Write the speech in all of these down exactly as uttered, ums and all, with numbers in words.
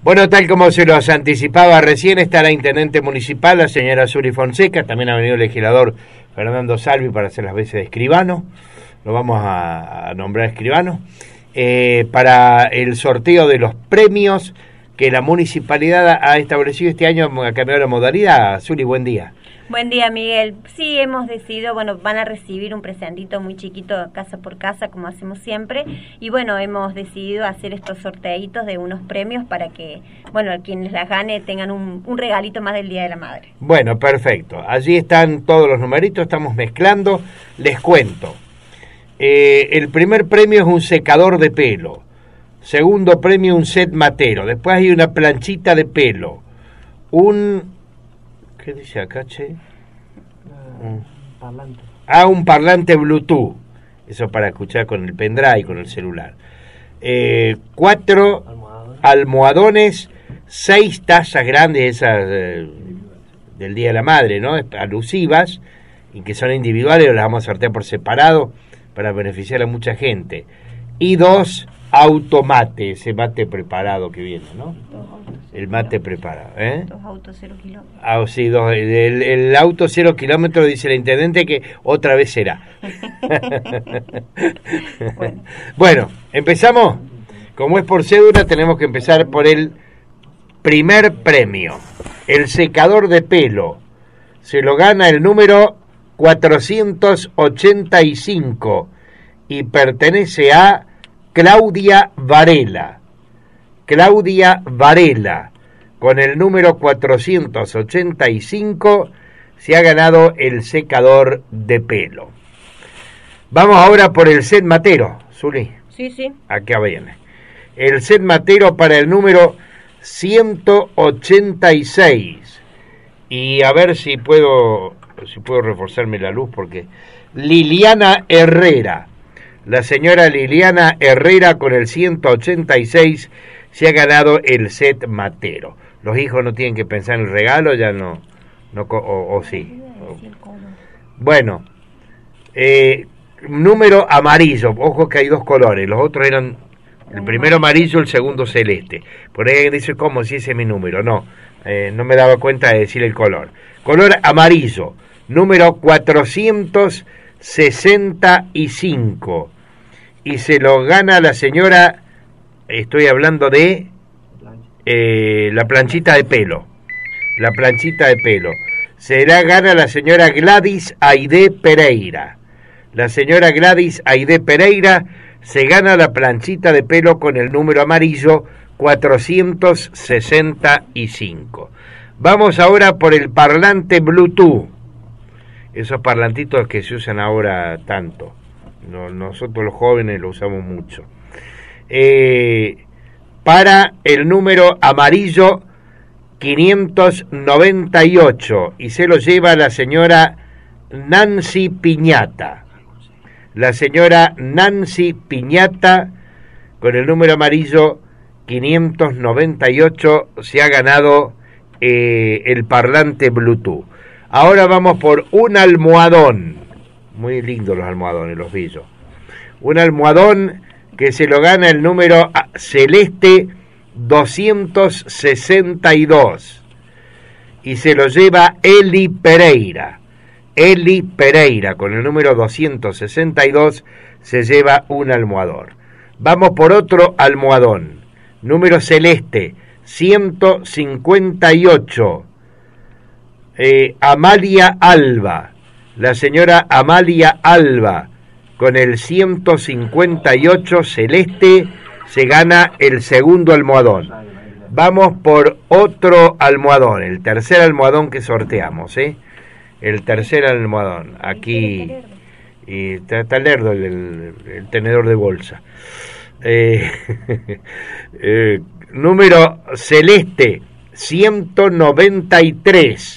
Bueno, tal como se los anticipaba recién, está la intendente municipal, la señora Suri Fonseca, también ha venido el legislador Fernando Salvi para hacer las veces de escribano, lo vamos a, a nombrar escribano, eh, para el sorteo de los premios que la municipalidad ha establecido este año, ha cambiado la modalidad. Suri, buen día. Buen día, Miguel. Sí, hemos decidido, bueno, van a recibir un presentito muy chiquito casa por casa, como hacemos siempre, y bueno, hemos decidido hacer estos sorteitos de unos premios para que, bueno, quienes las gane tengan un, un regalito más del Día de la Madre. Bueno, perfecto. Allí están todos los numeritos, estamos mezclando. Les cuento. Eh, el primer premio es un secador de pelo. Segundo premio, un set matero. Después hay una planchita de pelo. Un... ¿Qué dice acá, che? Uh, parlante. Ah, un parlante Bluetooth. Eso para escuchar con el pendrive, con el celular. Eh, cuatro almohadones. almohadones, seis tazas grandes, esas eh, del Día de la Madre, ¿no? Alusivas, y que son individuales, las vamos a sortear por separado para beneficiar a mucha gente. Y dos automate, ese mate preparado que viene, ¿no? El mate preparado, ¿eh? Dos autos cero kilómetros. Ah, sí, dos, el, el auto cero kilómetros, dice la intendente que otra vez será. bueno. bueno, ¿empezamos? Como es por cédula, tenemos que empezar por el primer premio. El secador de pelo. Se lo gana el número cuatrocientos ochenta y cinco y pertenece a Claudia Varela. Claudia Varela, con el número cuatrocientos ochenta y cinco, se ha ganado el secador de pelo. Vamos ahora por el set matero, Zuli. Sí, sí. Acá viene. El set matero para el número ciento ochenta y seis. Y a ver si puedo, si puedo reforzarme la luz, porque Liliana Herrera. La señora Liliana Herrera con el ciento ochenta y seis se ha ganado el set matero. Los hijos no tienen que pensar en el regalo, ya no, no o, o sí. Bueno, eh, número amarillo, ojo que hay dos colores, los otros eran, el primero amarillo, el segundo celeste. Por ahí dice, ¿cómo si ese es mi número? No, eh, no me daba cuenta de decir el color. Color amarillo, número cuatrocientos sesenta y cinco. Y se lo gana la señora, estoy hablando de eh, la planchita de pelo. La planchita de pelo. Se la gana la señora Gladys Aide Pereira. La señora Gladys Aide Pereira se gana la planchita de pelo con el número amarillo cuatrocientos sesenta y cinco. Vamos ahora por el parlante Bluetooth. Esos parlantitos que se usan ahora tanto. No, nosotros los jóvenes lo usamos mucho. Eh, para el número amarillo quinientos noventa y ocho y se lo lleva la señora Nancy Piñata. La señora Nancy Piñata con el número amarillo quinientos noventa y ocho se ha ganado eh, el parlante Bluetooth. Ahora vamos por un almohadón. Muy lindos los almohadones, los villos. Un almohadón que se lo gana el número celeste doscientos sesenta y dos. Y se lo lleva Eli Pereira. Eli Pereira, con el número doscientos sesenta y dos, se lleva un almohadón. Vamos por otro almohadón. Número celeste, ciento cincuenta y ocho. Eh, Amalia Alba. La señora Amalia Alba, con el ciento cincuenta y ocho celeste, se gana el segundo almohadón. Vamos por otro almohadón, el tercer almohadón que sorteamos, ¿eh? El tercer almohadón. Aquí y está, está lerdo el, el, el tenedor de bolsa. Eh, eh, número celeste, ciento noventa y tres.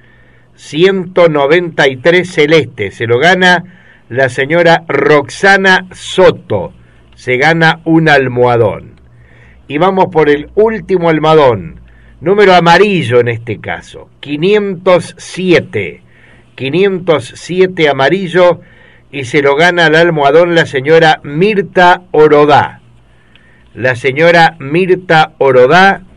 ciento noventa y tres celeste, se lo gana la señora Roxana Soto, se gana un almohadón. Y vamos por el último almohadón, número amarillo en este caso, quinientos siete, quinientos siete amarillo, y se lo gana el almohadón la señora Mirta Orodá. La señora Mirta Orodá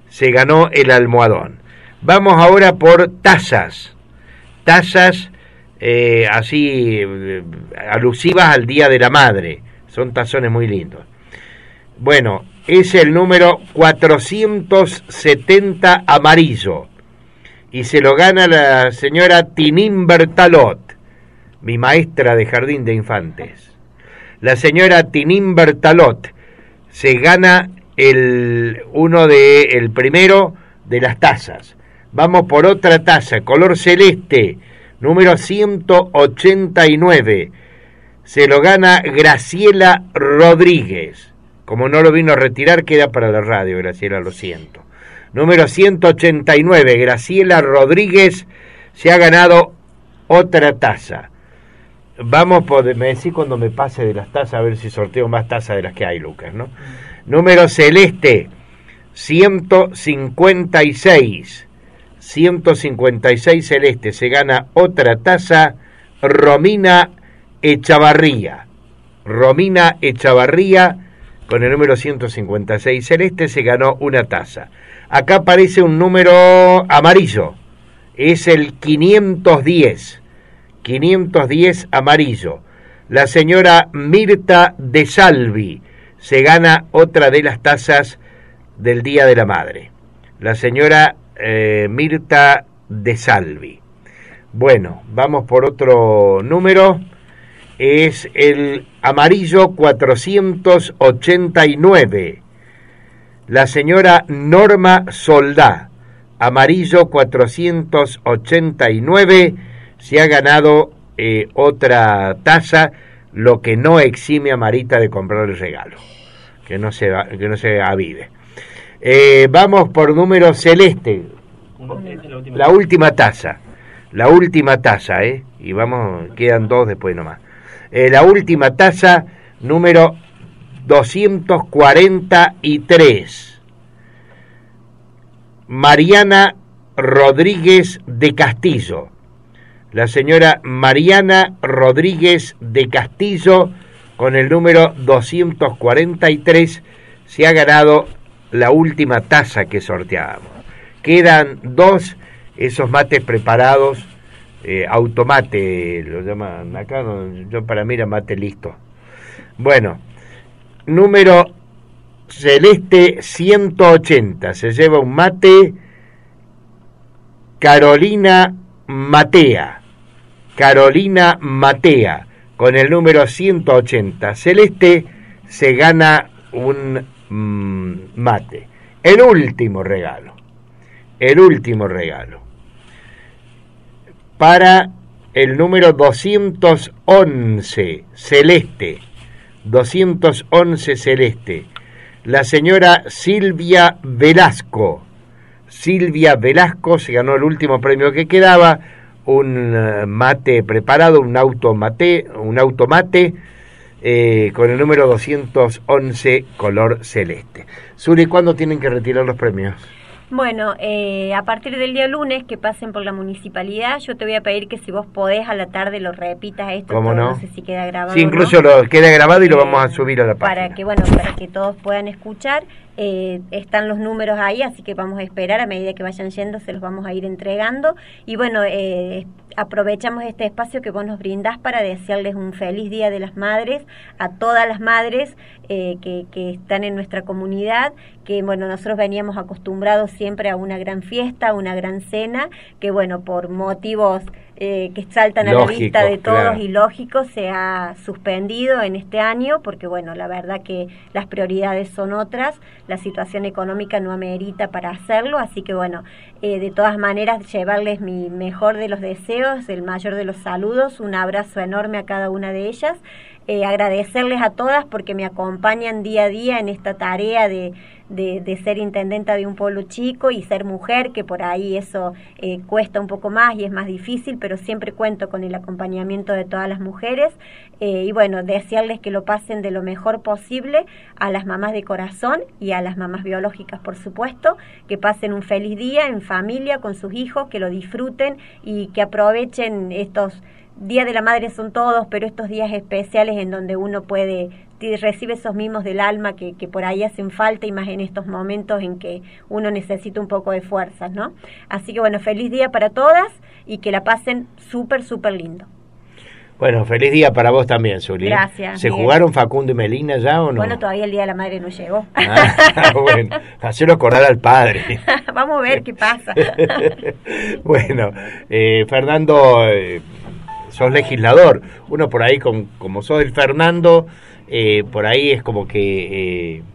se ganó el almohadón. Vamos ahora por tazas. Tazas eh, así eh, alusivas al Día de la Madre. Son tazones muy lindos. Bueno, es el número cuatrocientos setenta amarillo. Y se lo gana la señora Tinín Bertalot, mi maestra de jardín de infantes. La señora Tinín Bertalot se gana el uno de el primero de las tazas. Vamos por otra taza, color celeste, número ciento ochenta y nueve. Se lo gana Graciela Rodríguez. Como no lo vino a retirar, queda para la radio, Graciela, lo siento. Número ciento ochenta y nueve, Graciela Rodríguez se ha ganado otra taza. Vamos por, me decís cuando me pase de las tazas, a ver si sorteo más tazas de las que hay, Lucas, ¿no? Número celeste, ciento cincuenta y seis. ciento cincuenta y seis celeste, se gana otra taza, Romina Echavarría. Romina Echavarría, con el número ciento cincuenta y seis celeste, se ganó una taza. Acá aparece un número amarillo, es el quinientos diez. quinientos diez amarillo. La señora Mirta de Salvi se gana otra de las tazas del Día de la Madre. La señora eh, Mirta de Salvi. Bueno, vamos por otro número. Es el amarillo cuatrocientos ochenta y nueve. La señora Norma Soldá, amarillo cuatrocientos ochenta y nueve, se ha ganado eh, otra taza, lo que no exime a Marita de comprar el regalo, que no se, que no se avive. Eh, vamos por número celeste, la última taza, la última taza, ¿eh? Y vamos, quedan dos después nomás. Eh, la última taza, número doscientos cuarenta y tres. Mariana Rodríguez de Castillo. La señora Mariana Rodríguez de Castillo, con el número doscientos cuarenta y tres, se ha ganado la última taza que sorteábamos. Quedan dos, esos mates preparados, eh, automate, lo llaman acá, no, yo para mí era mate listo. Bueno, número celeste ciento ochenta, se lleva un mate Carolina Matea. Carolina Matea, con el número ciento ochenta celeste, se gana un mmm, mate. El último regalo, el último regalo, para el número doscientos once celeste, doscientos once celeste, la señora Silvia Velasco. Silvia Velasco se ganó el último premio que quedaba, un mate preparado, un automate, un automate eh, con el número doscientos once color celeste. Suri, ¿cuándo tienen que retirar los premios? Bueno, eh, a partir del día lunes que pasen por la municipalidad, yo te voy a pedir que si vos podés a la tarde lo repitas esto. ¿Cómo no? No sé si queda grabado. Sí, incluso ¿no? Lo queda grabado y eh, lo vamos a subir a la página. Para que, bueno, para que todos puedan escuchar. Eh, están los números ahí, así que vamos a esperar, a medida que vayan yendo se los vamos a ir entregando. Y bueno, eh, aprovechamos este espacio que vos nos brindás para desearles un feliz Día de las Madres a todas las madres eh, que, que están en nuestra comunidad, que bueno, nosotros veníamos acostumbrados siempre a una gran fiesta, a una gran cena, que bueno, por motivos eh, que saltan a Lógico, la vista de todos, claro, y lógicos, se ha suspendido en este año, porque bueno, la verdad que las prioridades son otras, la situación económica no amerita para hacerlo, así que bueno, eh, de todas maneras llevarles mi mejor de los deseos, el mayor de los saludos, un abrazo enorme a cada una de ellas, eh, agradecerles a todas porque me acompañan día a día en esta tarea de, de, de ser intendenta de un pueblo chico y ser mujer, que por ahí eso eh, cuesta un poco más y es más difícil, pero siempre cuento con el acompañamiento de todas las mujeres, eh, y bueno, desearles que lo pasen de lo mejor posible a las mamás de corazón y a las mamás biológicas, por supuesto, que pasen un feliz día en familia con sus hijos, que lo disfruten y que aprovechen estos Día de la Madre, son todos, pero estos días especiales en donde uno puede te recibe esos mimos del alma que, que por ahí hacen falta, y más en estos momentos en que uno necesita un poco de fuerzas, ¿no? Así que bueno, feliz día para todas y que la pasen súper, súper lindo. Bueno, feliz día para vos también, Zuli. Gracias. ¿Se Miguel. jugaron Facundo y Melina ya o no? Bueno, todavía el Día de la Madre no llegó. Ah, bueno, hacerlo acordar al padre. Vamos a ver qué pasa. Bueno, eh, Fernando, eh, sos legislador. Uno por ahí, con, como sos el Fernando, eh, por ahí es como que, eh,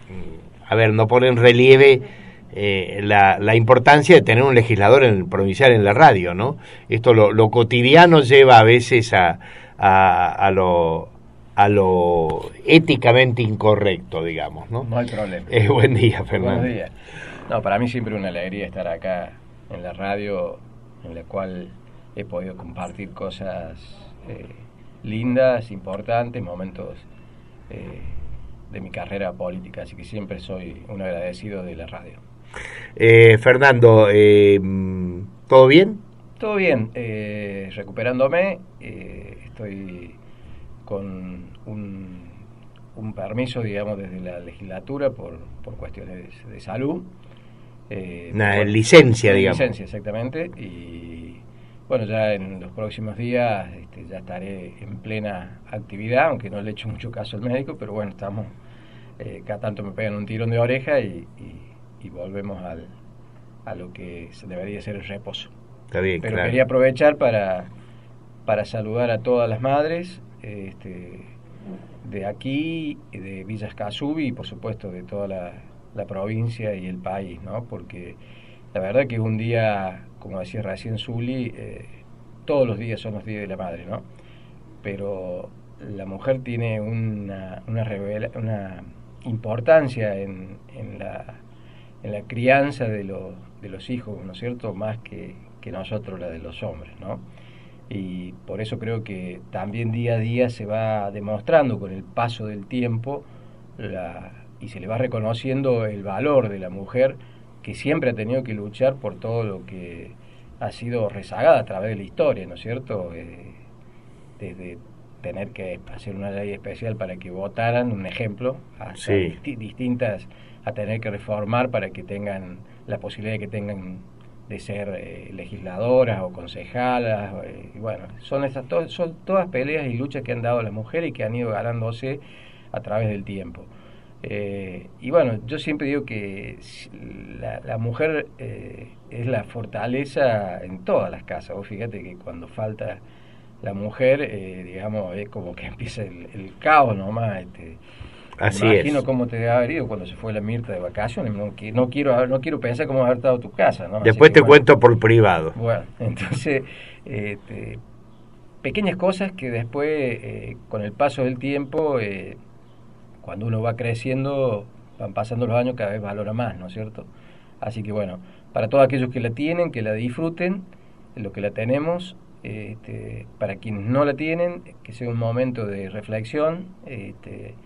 a ver, no pone en relieve eh, la, la importancia de tener un legislador en el provincial en la radio, ¿no? Esto lo, lo cotidiano lleva a veces a, a, a lo a lo éticamente incorrecto, digamos, ¿no? No hay problema. Eh, buen día, Fernando. Buenos días. No, para mí siempre una alegría estar acá en la radio, en la cual he podido compartir cosas eh, lindas, importantes, momentos eh, de mi carrera política, así que siempre soy un agradecido de la radio. Eh, Fernando, eh, ¿todo bien? Todo bien, eh, recuperándome, eh, estoy con un, un permiso, digamos, desde la legislatura por, por cuestiones de, de salud. Eh, Una bueno, licencia, una digamos. Licencia, exactamente, y bueno, ya en los próximos días este, ya estaré en plena actividad, aunque no le he hecho mucho caso al médico, pero bueno, estamos, eh, cada tanto me pegan un tirón de oreja y, y, y volvemos al, a lo que debería ser el reposo. Está bien, pero claro. Quería aprovechar para, para saludar a todas las madres este, de aquí, de Villa Escazú y por supuesto de toda la, la provincia y el país, ¿no? Porque la verdad que es un día, como decía recién Zuli, eh, todos los días son los días de la madre, ¿no? Pero la mujer tiene una, una, revela, una importancia en, en, la, en la crianza de, lo, de los hijos, ¿no es cierto? Más que, que nosotros la de los hombres, ¿no? Y por eso creo que también día a día se va demostrando con el paso del tiempo la, y se le va reconociendo el valor de la mujer, que siempre ha tenido que luchar por todo lo que ha sido rezagada a través de la historia, ¿no es cierto? Eh, desde tener que hacer una ley especial para que votaran, un ejemplo, hasta sí. disti- distintas, a tener que reformar para que tengan la posibilidad de que tengan de ser eh, legisladoras o concejalas, eh, y bueno, son esas to- son todas peleas y luchas que han dado las mujeres y que han ido ganándose a través del tiempo. Eh, y bueno, yo siempre digo que la, la mujer eh, es la fortaleza en todas las casas. Vos fíjate que cuando falta la mujer, eh, digamos, es como que empieza el, el caos nomás. Este, Así me imagino es. cómo te debe haber ido cuando se fue la Mirta de vacaciones. No, no quiero no quiero pensar cómo haber estado tu casa, ¿no? Después que, te bueno, cuento por privado. Bueno, entonces, este, pequeñas cosas que después, eh, con el paso del tiempo, eh, cuando uno va creciendo, van pasando los años, cada vez valora más, ¿no es cierto? Así que bueno, para todos aquellos que la tienen, que la disfruten, lo que la tenemos, este, para quienes no la tienen, que sea un momento de reflexión, este,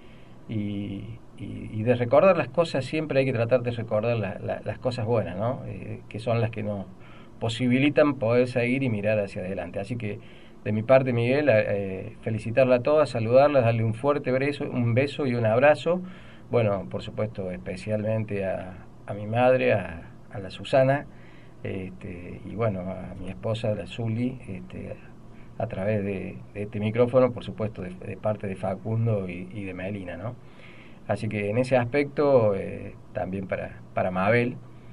y, y, y de recordar las cosas. Siempre hay que tratar de recordar la, la, las cosas buenas, ¿no? Eh, que son las que nos posibilitan poder seguir y mirar hacia adelante. Así que de mi parte, Miguel, eh, felicitarla a todas, saludarlas, darle un fuerte beso, un beso y un abrazo. Bueno, por supuesto, especialmente a, a mi madre, a, a la Susana, este, y bueno, a mi esposa, la Zuli, este, a través de, de este micrófono, por supuesto, de, de parte de Facundo y, y de Melina, ¿no? Así que en ese aspecto, eh, también para, para Mabel,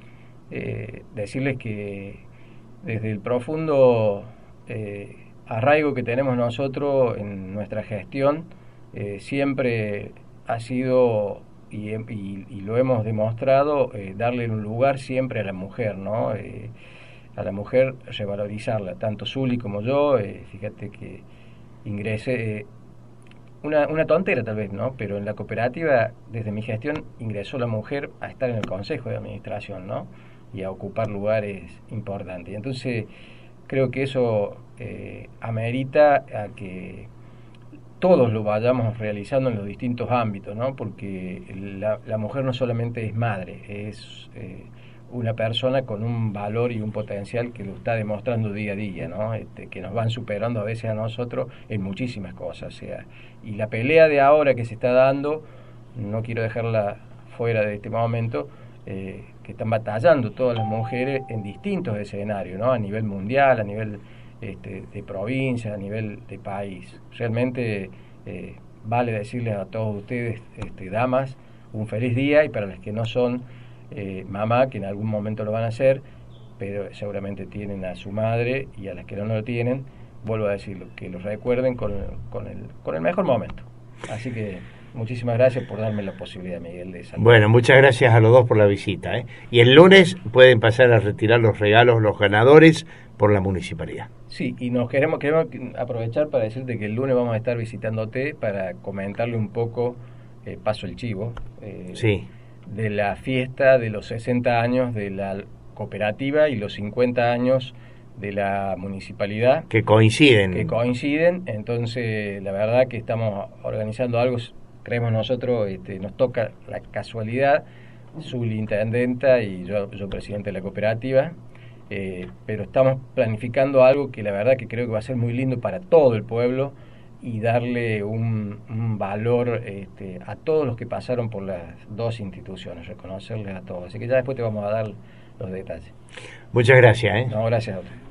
eh, decirles que desde el profundo eh, arraigo que tenemos nosotros en nuestra gestión, eh, siempre ha sido, y, y, y lo hemos demostrado, eh, darle un lugar siempre a la mujer, ¿no? Eh, a la mujer revalorizarla, tanto Zuli como yo. Eh, fíjate que ingresé, eh, una, una tontera tal vez, ¿no? Pero en la cooperativa, desde mi gestión, ingresó la mujer a estar en el consejo de administración, ¿no? Y a ocupar lugares importantes. Y entonces creo que eso eh, amerita a que todos lo vayamos realizando en los distintos ámbitos, ¿no? Porque la, la mujer no solamente es madre, es eh, una persona con un valor y un potencial que lo está demostrando día a día, ¿no? Este, que nos van superando a veces a nosotros en muchísimas cosas. O sea, y la pelea de ahora que se está dando, no quiero dejarla fuera de este momento, eh, que están batallando todas las mujeres en distintos escenarios, ¿no? A nivel mundial, a nivel este, de provincia, a nivel de país. Realmente eh, vale decirles a todos ustedes, este, damas, un feliz día, y para las que no son eh, mamá, que en algún momento lo van a hacer, pero seguramente tienen a su madre, y a las que no lo tienen, vuelvo a decirlo, que los recuerden con, con, el, con el mejor momento. Así que muchísimas gracias por darme la posibilidad, Miguel, de saludar. Bueno, muchas gracias a los dos por la visita, ¿eh? Y el lunes pueden pasar a retirar los regalos los ganadores por la municipalidad. Sí, y nos queremos, queremos aprovechar para decirte que el lunes vamos a estar visitándote para comentarle un poco, eh, paso el chivo, eh, sí, de la fiesta de los sesenta años de la cooperativa y los cincuenta años de la municipalidad. Que coinciden. Que coinciden, entonces la verdad que estamos organizando algo, creemos nosotros, este, nos toca la casualidad, subintendenta y yo, yo presidente de la cooperativa, eh, pero estamos planificando algo que la verdad que creo que va a ser muy lindo para todo el pueblo y darle un, un valor este, a todos los que pasaron por las dos instituciones, reconocerles a todos. Así que ya después te vamos a dar los detalles. Muchas gracias. ¿eh? No, gracias a usted.